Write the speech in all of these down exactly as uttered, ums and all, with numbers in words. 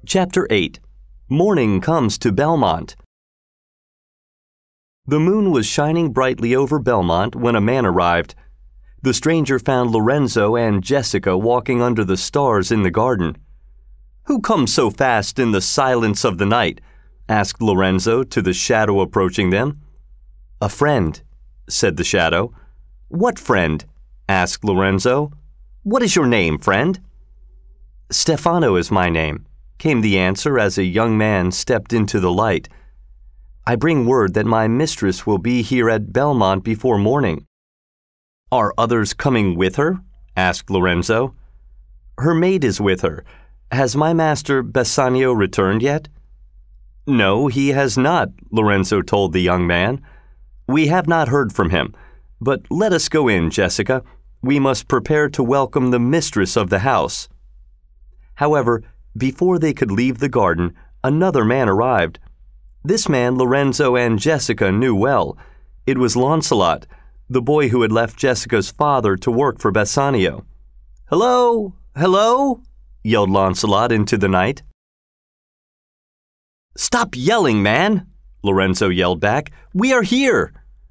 Chapter eight. Morning Comes to Belmont. The moon was shining brightly over Belmont when a man arrived. The stranger found Lorenzo and Jessica walking under the stars in the garden. "Who comes so fast in the silence of the night?" asked Lorenzo to the shadow approaching them. "A friend," said the shadow. "What friend?" asked Lorenzo. "What is your name, friend?" "Stefano is my name," came the answer as a young man stepped into the light. "I bring word that my mistress will be here at Belmont before morning." "Are others coming with her?" asked Lorenzo. "Her maid is with her. Has my master Bassanio returned yet?" "No, he has not," Lorenzo told the young man. "We have not heard from him. But let us go in, Jessica. We must prepare to welcome the mistress of the house." However, before they could leave the garden, another man arrived. This man Lorenzo and Jessica knew well. It was Launcelot, the boy who had left Jessica's father to work for Bassanio. "Hello! Hello!" yelled Launcelot into the night. "Stop yelling, man!" Lorenzo yelled back. "We are here!"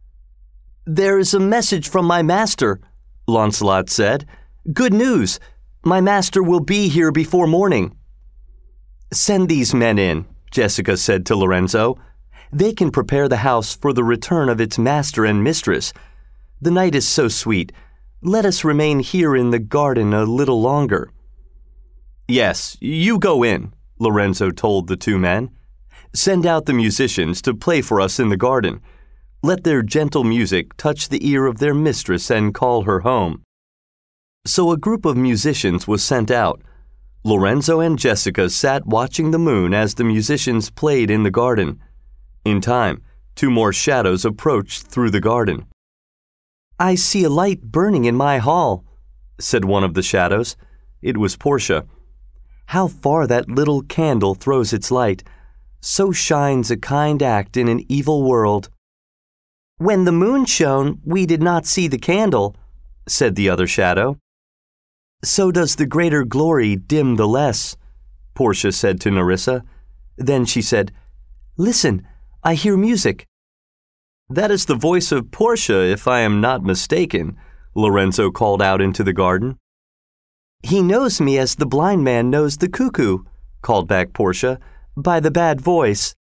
"There is a message from my master," Launcelot said. "Good news! My master will be here before morning." "Send these men in," Jessica said to Lorenzo. "They can prepare the house for the return of its master and mistress. The night is so sweet. Let us remain here in the garden a little longer." "Yes, you go in," Lorenzo told the two men. "Send out the musicians to play for us in the garden. Let their gentle music touch the ear of their mistress and call her home." So a group of musicians was sent out. Lorenzo and Jessica sat watching the moon as the musicians played in the garden. In time, two more shadows approached through the garden. "I see a light burning in my hall," said one of the shadows. It was Portia. "How far that little candle throws its light! So shines a kind act in an evil world." "When the moon shone, we did not see the candle," said the other shadow. "So does the greater glory dim the less," Portia said to Nerissa. Then she said, "Listen, I hear music." "That is the voice of Portia, if I am not mistaken," Lorenzo called out into the garden. "He knows me as the blind man knows the cuckoo," called back Portia, "by the bad voice."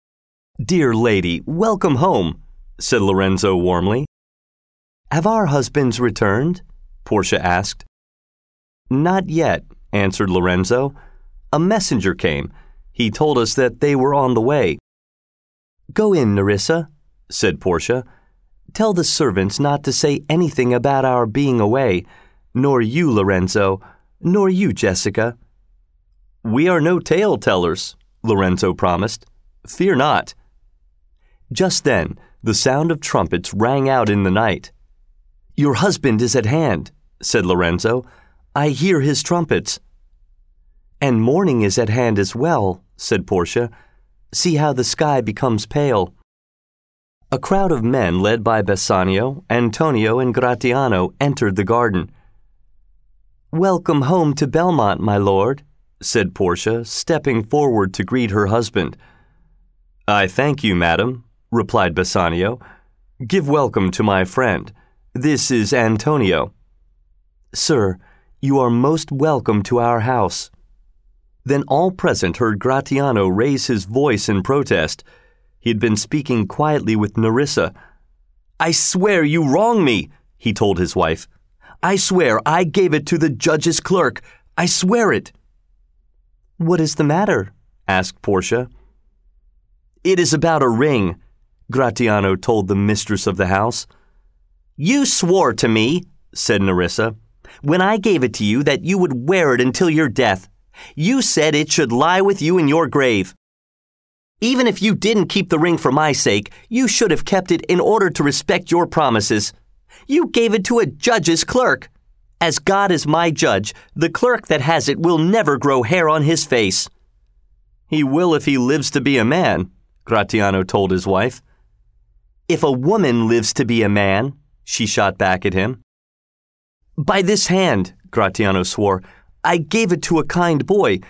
"Dear lady, welcome home," said Lorenzo warmly. "Have our husbands returned?" Portia asked. "Not yet," answered Lorenzo. "A messenger came. He told us that they were on the way." "Go in, Nerissa," said Portia. "Tell the servants not to say anything about our being away, nor you, Lorenzo, nor you, Jessica." "We are no tale-tellers," Lorenzo promised. "Fear not." Just then, the sound of trumpets rang out in the night. "Your husband is at hand," said Lorenzo. "I hear his trumpets." "And morning is at hand as well," said Portia. "See how the sky becomes pale." A crowd of men led by Bassanio, Antonio, and Gratiano entered the garden. "Welcome home to Belmont, my lord," said Portia, stepping forward to greet her husband. "I thank you, madam," replied Bassanio. "Give welcome to my friend. This is Antonio." "Sir, you are most welcome to our house." Then all present heard Gratiano raise his voice in protest. He had been speaking quietly with Nerissa. "I swear you wrong me," he told his wife. "I swear I gave it to the judge's clerk. I swear it." "What is the matter?" asked Portia. "It is about a ring," Gratiano told the mistress of the house. "You swore to me," said Nerissa, "when I gave it to you that you would wear it until your death. You said it should lie with you in your grave. Even if you didn't keep the ring for my sake, you should have kept it in order to respect your promises. You gave it to a judge's clerk. As God is my judge, the clerk that has it will never grow hair on his face." "He will if he lives to be a man," Gratiano told his wife. "If a woman lives to be a man," she shot back at him. "By this hand," Gratiano swore, "I gave it to a kind boy.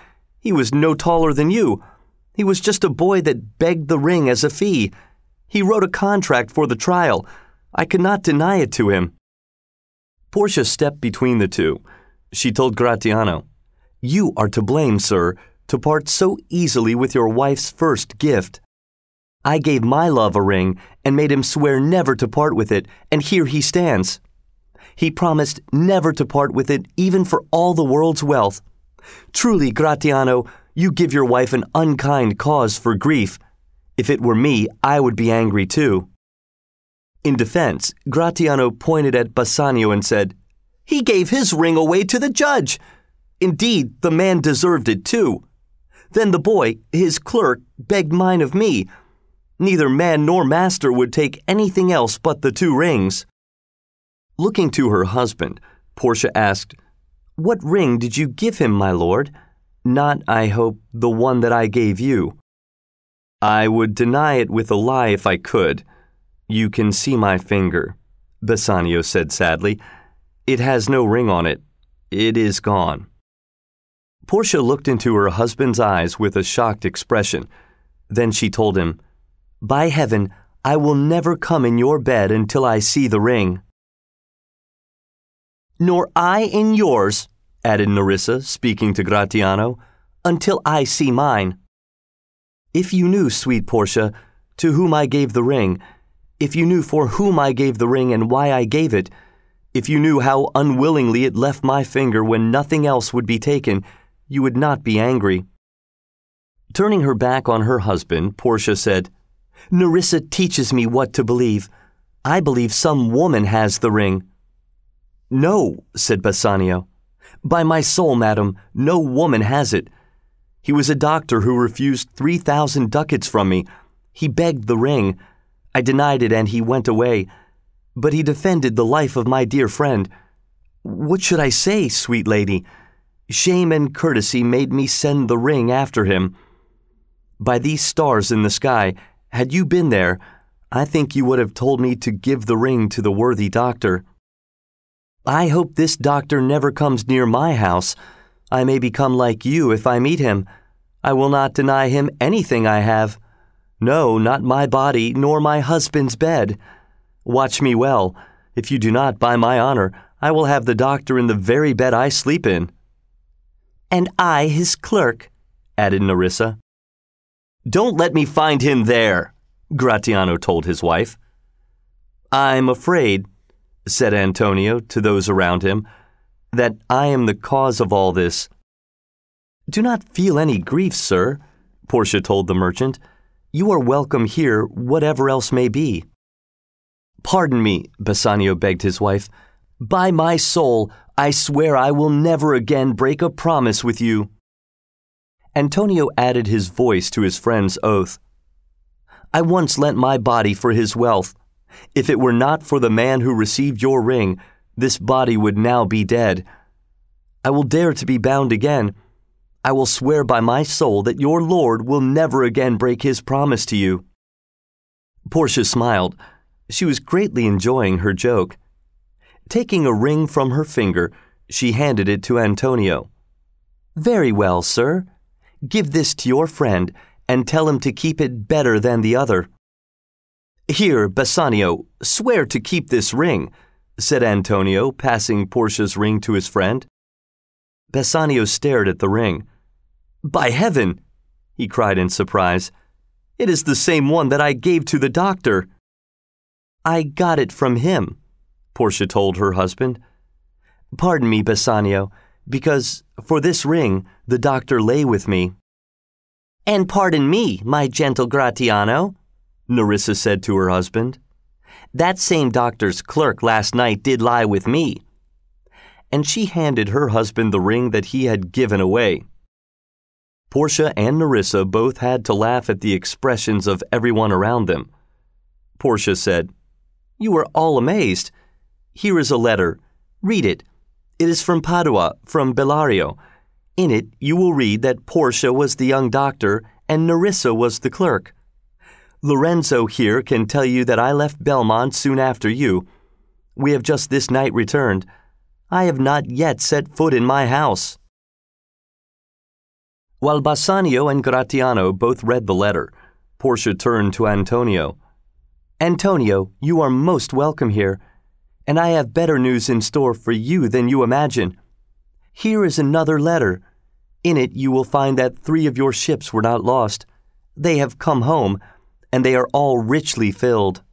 He was no taller than you. He was just a boy that begged the ring as a fee. He wrote a contract for the trial. I could not deny it to him." Portia stepped between the two. She told Gratiano, "You are to blame, sir, to part so easily with your wife's first gift. I gave my love a ring and made him swear never to part with it, and here he stands. He promised never to part with it even for all the world's wealth. Truly, Gratiano, you give your wife an unkind cause for grief. If it were me, I would be angry too." In defense, Gratiano pointed at Bassanio and said, "He gave his ring away to the judge. Indeed, the man deserved it too. Then the boy, his clerk, begged mine of me. Neither man nor master would take anything else but the two rings." Looking to her husband, Portia asked, "What ring did you give him, my lord? Not, I hope, the one that I gave you." "I would deny it with a lie if I could. You can see my finger," Bassanio said sadly. "It has no ring on it. It is gone." Portia looked into her husband's eyes with a shocked expression. Then she told him, "By heaven, I will never come in your bed until I see the ring." "Nor I in yours," added Nerissa, speaking to Gratiano, "until I see mine." "If you knew, sweet Portia, to whom I gave the ring, if you knew for whom I gave the ring and why I gave it, if you knew how unwillingly it left my finger when nothing else would be taken, you would not be angry." Turning her back on her husband, Portia said, "Nerissa teaches me what to believe. I believe some woman has the ring." "No," said Bassanio. "By my soul, madam, no woman has it. He was a doctor who refused three thousand ducats from me. He begged the ring. I denied it and he went away. But he defended the life of my dear friend. What should I say, sweet lady? Shame and courtesy made me send the ring after him. By these stars in the sky, had you been there, I think you would have told me to give the ring to the worthy doctor. I hope this doctor never comes near my house. I may become like you if I meet him. I will not deny him anything I have. No, not my body, nor my husband's bed. Watch me well. If you do not, by my honor, I will have the doctor in the very bed I sleep in." "And I his clerk," added Nerissa. "Don't let me find him there," Gratiano told his wife. "I'm afraid," said Antonio to those around him, "that I am the cause of all this." "Do not feel any grief, sir," Portia told the merchant. "You are welcome here, whatever else may be." "Pardon me," Bassanio begged his wife. "By my soul, I swear I will never again break a promise with you." Antonio added his voice to his friend's oath. "I once lent my body for his wealth. If it were not for the man who received your ring, this body would now be dead. I will dare to be bound again. I will swear by my soul that your Lord will never again break his promise to you." Portia smiled. She was greatly enjoying her joke. Taking a ring from her finger, she handed it to Antonio. "Very well, sir. Give this to your friend and tell him to keep it better than the other." "Here, Bassanio, swear to keep this ring," said Antonio, passing Portia's ring to his friend. Bassanio stared at the ring. "By heaven!" he cried in surprise. "It is the same one that I gave to the doctor." "I got it from him," Portia told her husband. "Pardon me, Bassanio, because for this ring the doctor lay with me." "And pardon me, my gentle Gratiano," Nerissa said to her husband. "That same doctor's clerk last night did lie with me." And she handed her husband the ring that he had given away. Portia and Nerissa both had to laugh at the expressions of everyone around them. Portia said, "You are all amazed. Here is a letter. Read it. It is from Padua, from Bellario. In it you will read that Portia was the young doctor and Nerissa was the clerk. Lorenzo here can tell you that I left Belmont soon after you. We have just this night returned. I have not yet set foot in my house." While Bassanio and Gratiano both read the letter, Portia turned to Antonio. Antonio, you are most welcome here, and I have better news in store for you than you imagine. Here is another letter. In it you will find that three of your ships were not lost. They have come home, and they are all richly filled.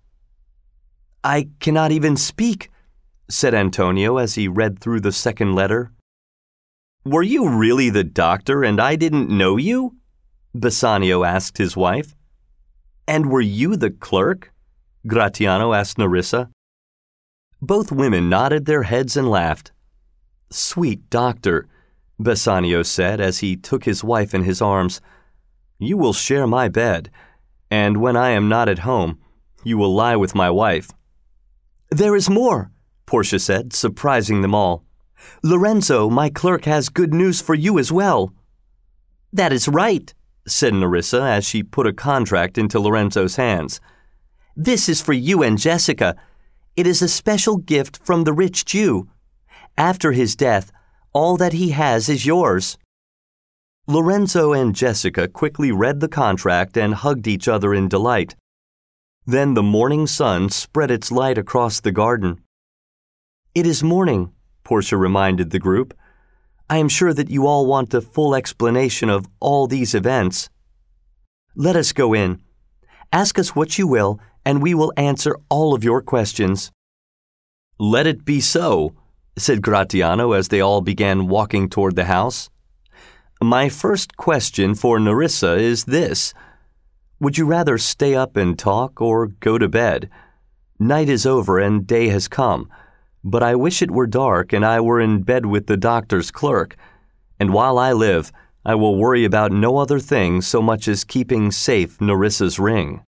I cannot even speak, said Antonio as he read through the second letter. Were you really the doctor and I didn't know you? Bassanio asked his wife. And were you the clerk? Gratiano asked Nerissa. Both women nodded their heads and laughed. Sweet doctor, Bassanio said as he took his wife in his arms, you will share my bed, and when I am not at home, you will lie with my wife. There is more, Portia said, surprising them all. Lorenzo, my clerk, has good news for you as well. That is right, said Nerissa as she put a contract into Lorenzo's hands. This is for you and Jessica. It is a special gift from the rich Jew. After his death, all that he has is yours. Lorenzo and Jessica quickly read the contract and hugged each other in delight. Then the morning sun spread its light across the garden. It is morning, Portia reminded the group. I am sure that you all want a full explanation of all these events. Let us go in. Ask us what you will, and we will answer all of your questions. Let it be so, said Gratiano as they all began walking toward the house. My first question for Nerissa is this. Would you rather stay up and talk or go to bed? Night is over and day has come. But I wish it were dark and I were in bed with the doctor's clerk. And while I live, I will worry about no other thing so much as keeping safe Nerissa's ring.